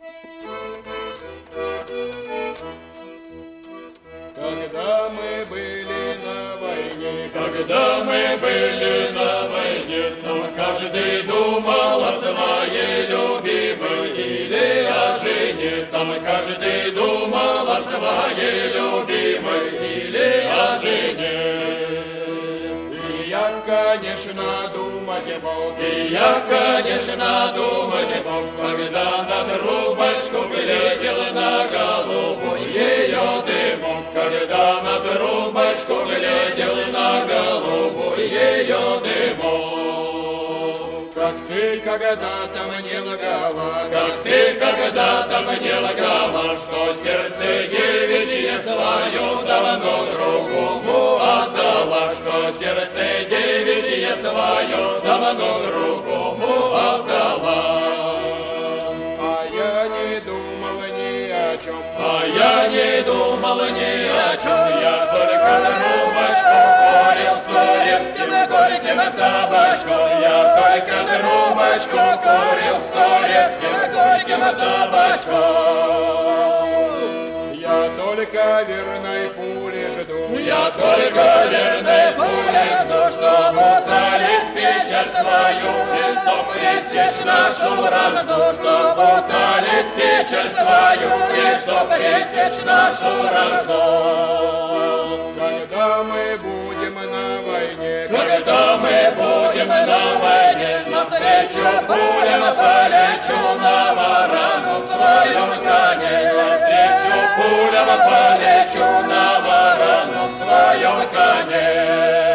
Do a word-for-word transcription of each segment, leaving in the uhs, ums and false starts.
Когда мы были на войне, Когда мы были на войне, там каждый думал о своей любимой или о жене. Там каждый думал о своей любимой или о жене. и я, конечно, думать мог, И я, конечно, думать мог, когда на трубочку глядел на голову ее дымок, когда на трубочку глядел на голову ее дымок. как ты когда-то мне лгала, Как ты когда-то мне лгала, что сердце девичье свое давно другому отдала, что сердце девичье свое давно другому отдала. а я не думал ни о чем. А я не думал ни о чем, я только трубочку курил с турецким горьким табачком. Я только трубочку курил с турецким горьким табачком. Я только верной пули жду, Я только верной пули жду, чтоб утолить печаль свою и чтоб пресечь нашу вражду, чтоб утолить печаль свою и чтоб пресечь нашу вражду. когда мы будем на войне, Когда мы будем на войне, навстречу пулям полечу на ворону в своем коне. Навстречу пулям полечу на ворону в своем коне.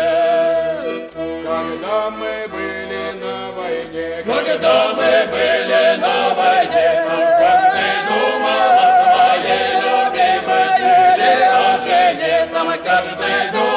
когда мы были на войне, Когда мы были на войне, там каждый думал о своей любимой или о жене. Там каждый думал